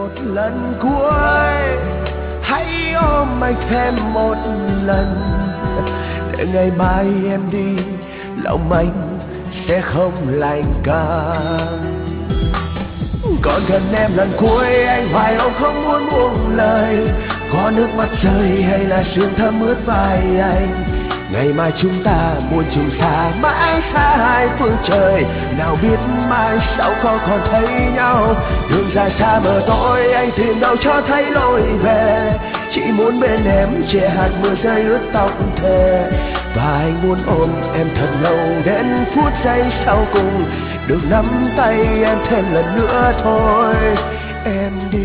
lần cuối, hãy ôm anh thêm một lần, để ngày mai em đi lòng anh sẽ không lạnh cả. Còn gần em lần cuối anh hoài âu không muốn buông lời, có nước mắt rơi hay là sương thấm ướt vai anh. Ngày mai chúng ta muôn trùng xa mãi xa hai phương trời, nào biết mai sau có còn thấy nhau. Đường dài xa mờ tối anh tìm đâu cho thấy lối về, chỉ muốn bên em che hạt mưa rơi ướt tóc thề. Và anh muốn ôm em thật lâu đến phút giây sau cùng, được nắm tay em thêm lần nữa thôi. Em đi